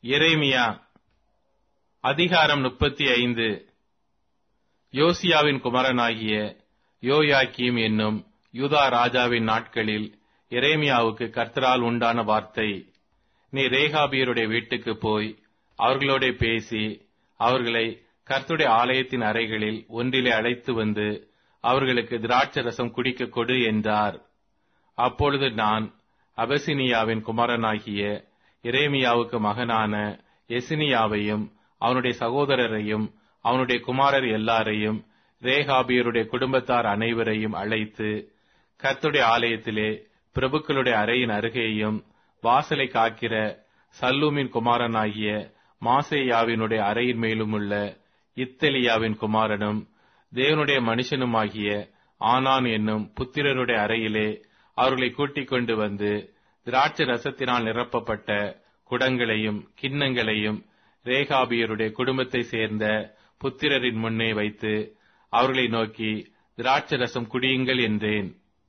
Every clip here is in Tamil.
எரேமியா அதிகாரம் 35. யோசியாவின் குமாரனாகிய யோயாக்கீம் என்னும் யூதா ராஜாவின் நாட்களில் எரேமியாவுக்கு கர்த்தரால் உண்டான வார்த்தை. நீ ரேகாபியருடைய வீட்டுக்கு போய் அவர்களோட பேசி அவர்களை கர்த்தருடைய ஆலயத்தின் அறைகளில் ஒன்றிலே அழைத்து வந்து அவர்களுக்கு திராட்சரசம் குடிக்க கொடு என்றார். அப்பொழுது நான் அபசினியாவின் குமாரனாகிய எரேமியாவுக்கு மகனான எசினியாவையும் அவனுடைய சகோதரரையும் அவனுடைய குமாரர் எல்லாரையும் ரேகாபியருடைய குடும்பத்தார் அனைவரையும் அழைத்து கர்த்தருடைய ஆலயத்திலே பிரபுக்களுடைய அறையின் அருகேயும் வாசலை காக்கிற சல்லூமின் குமாரனாகிய மாசேயாவினுடைய அறையின் மேலும் உள்ள இத்தலியாவின் குமாரனும் தேவனுடைய மனுஷனுமாகிய ஆனான் என்னும் புத்திரருடைய அறையிலே அவர்களை கூட்டிக் கொண்டு வந்து திராட்சை ரசத்தினால் நிரப்பப்பட்ட குடங்களையும் கிண்ணங்களையும் ரேகாபியருடைய குடும்பத்தை சேர்ந்த புத்திரரின் முன்னே வைத்து அவர்களை நோக்கி திராட்சை ரசம் குடியுங்கள் என்றேன்.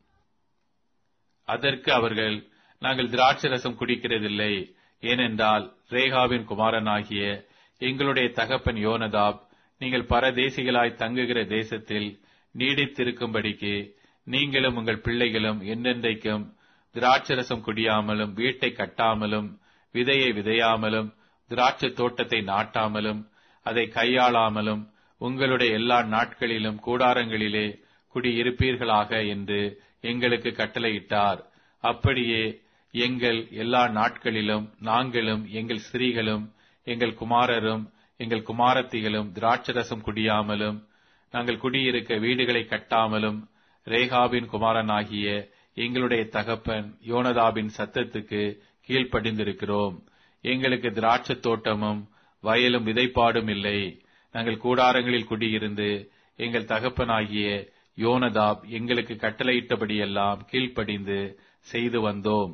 அதற்கு அவர்கள், நாங்கள் திராட்சை ரசம் குடிக்கிறதில்லை, ஏனென்றால் ரேகாவின் குமாரனாகிய எங்களுடைய தகப்பன் யோனதாப் நீங்கள் பரதேசிகளாய் தங்குகிற தேசத்தில் நீடித்திருக்கும்படிக்கு நீங்களும் உங்கள் பிள்ளைகளும் என்றென்றைக்கும் திராட்சரசம் குடியாமலும் வீட்டை கட்டாமலும் விதையை விதையாமலும் திராட்சை தோட்டத்தை நாட்டாமலும் அதை கையாளாமலும் உங்களுடைய எல்லா நாட்களிலும் கூடாரங்களிலே குடியிருப்பீர்களாக என்று எங்களுக்கு கட்டளையிட்டார். அப்படியே எங்கள் எல்லா நாட்களிலும் நாங்களும் எங்கள் ஸ்திரீகளும் எங்கள் குமாரரும் எங்கள் குமாரத்திகளும் திராட்சரசம் குடியாமலும் நாங்கள் குடியிருக்க வீடுகளை கட்டாமலும் ரேகாபின் குமாரனாகிய எங்களுடைய தகப்பன் யோனதாபின் சத்தத்துக்கு கீழ்ப்படிந்திருக்கிறோம். எங்களுக்கு திராட்சை தோட்டமும் வயலும் விதைப்பாடும் இல்லை. நாங்கள் கூடாரங்களில் குடியிருந்து எங்கள் தகப்பனாகிய யோனதாப் எங்களுக்கு கட்டளையிட்டபடியெல்லாம் கீழ்ப்படிந்து செய்து வந்தோம்.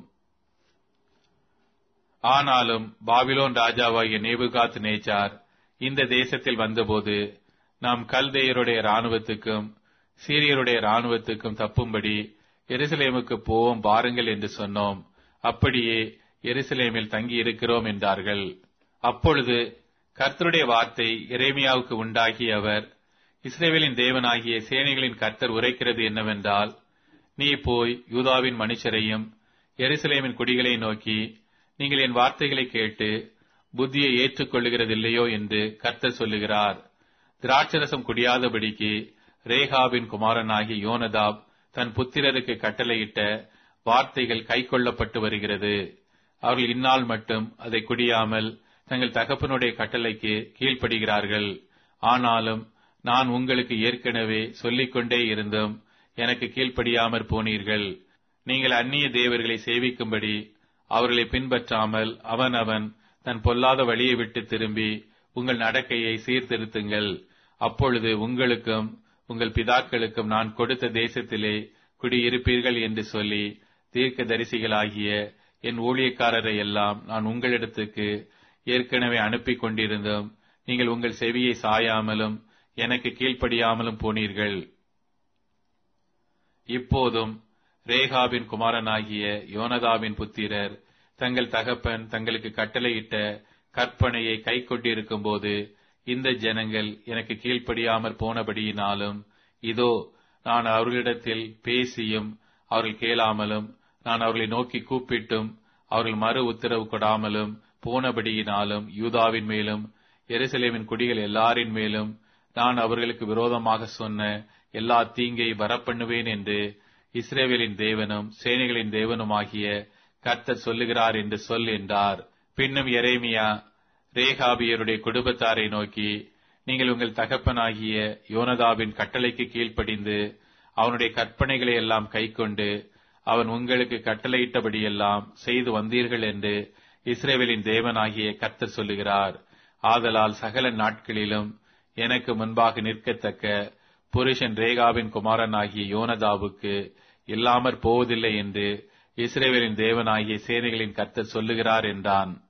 ஆனாலும் பாபிலோன் ராஜாவாகிய நேபுகாத்நேச்சார் இந்த தேசத்தில் வந்தபோது நாம் கல்தேயருடைய இராணுவத்துக்கும் சீரியருடைய இராணுவத்துக்கும் தப்பும்படி எருசலேமுக்கு போவோம் பாருங்கள் என்று சொன்னோம். அப்படியே எருசலேமில் தங்கி இருக்கிறோம் என்றார்கள். அப்பொழுது கர்த்தருடைய வார்த்தை எரேமியாவுக்கு உண்டாகி அவர், இஸ்ரவேலின் தேவனாகிய சேனைகளின் கர்த்தர் உரைக்கிறது என்னவென்றால், நீ போய் யூதாவின் மனுஷரையும் எருசலேமின் குடிகளை நோக்கி, நீங்கள் என் வார்த்தைகளை கேட்டு புத்தியை ஏற்றுக்கொள்ளுகிறதில்லையோ என்று கர்த்தர் சொல்லுகிறார். திராட்சரசம் குடியாதபடிக்கு ரேகாபின் குமாரனாகி யோனதாப் தன் புத்திரருக்கு கட்டளையிட்ட வார்த்தைகள் கைக்கொள்ளப்பட்டு வருகிறது. அவர்கள் இந்நாள் மட்டும் அதை குடியாமல் தங்கள் தகப்பனுடைய கட்டளைக்கு கீழ்ப்படுகிறார்கள். ஆனாலும் நான் உங்களுக்கு ஏற்கனவே சொல்லிக்கொண்டே இருந்தும் எனக்கு கீழ்ப்படியாமற் போனீர்கள். நீங்கள் அந்நிய தேவர்களை சேவிக்கும்படி அவர்களை பின்பற்றாமல் அவன் தன் பொல்லாத வழியை விட்டு திரும்பி உங்கள் நடக்கையை சீர்திருத்துங்கள். அப்பொழுது உங்களுக்கும் உங்கள் பிதாக்களுக்கும் நான் கொடுத்த தேசத்திலே குடியிருப்பீர்கள் என்று சொல்லி தீர்க்கதரிசிகளாகிய என் ஊழியக்காரரை எல்லாம் நான் உங்களிடத்துக்கு ஏற்கனவே அனுப்பி கொண்டிருந்தும் நீங்கள் உங்கள் செவியை சாயாமலும் எனக்கு கீழ்ப்படியாமலும் போனீர்கள். இப்போதும் ரேகாபின் குமாரனாகிய யோனதாபின் புத்திரர் தங்கள் தகப்பன் தங்களுக்கு கட்டளையிட்ட கற்பனையை கை கொண்டிருக்கும் போது இந்த ஜனங்கள் எனக்கு கீழ்ப்படியாமற் போனபடியினாலும், இதோ நான் அவர்களிடத்தில் பேசியும் அவர்கள் கேளாமலும் நான் அவர்களை நோக்கி கூப்பிட்டும் அவர்கள் மறு உத்தரவு கொடாமலும் போனபடியினாலும் யூதாவின் மேலும் எருசலேமின் குடிகள் எல்லாரின் மேலும் நான் அவர்களுக்கு விரோதமாக சொன்ன எல்லா தீங்கை வரப்பண்ணுவேன் என்று இஸ்ரவேலின் தேவனும் சேனைகளின் தேவனுமாகிய கர்த்தர் சொல்லுகிறார் என்று சொல் என்றார். பின்னும் எரேமியா ரேகாபியருடைய குடும்பத்தாரை நோக்கி, நீங்கள் உங்கள் தகப்பனாகிய யோனதாபின் கட்டளைக்கு கீழ்ப்படிந்து அவனுடைய கற்பனைகளை எல்லாம் கைக்கொண்டு அவன் உங்களுக்கு கட்டளையிட்டபடியெல்லாம் செய்து வந்தீர்கள் என்று இஸ்ரவேலின் தேவனாகிய கர்த்தர் சொல்லுகிறார். ஆதலால் சகல நாட்களிலும் எனக்கு முன்பாக நிற்கத்தக்க புருஷன் ரேகாவின் குமாரனாகிய யோனதாவுக்கு இல்லாமற் போவதில்லை என்று இஸ்ரவேலின் தேவனாகிய சேனைகளின் கர்த்தர் சொல்லுகிறார் என்றான்.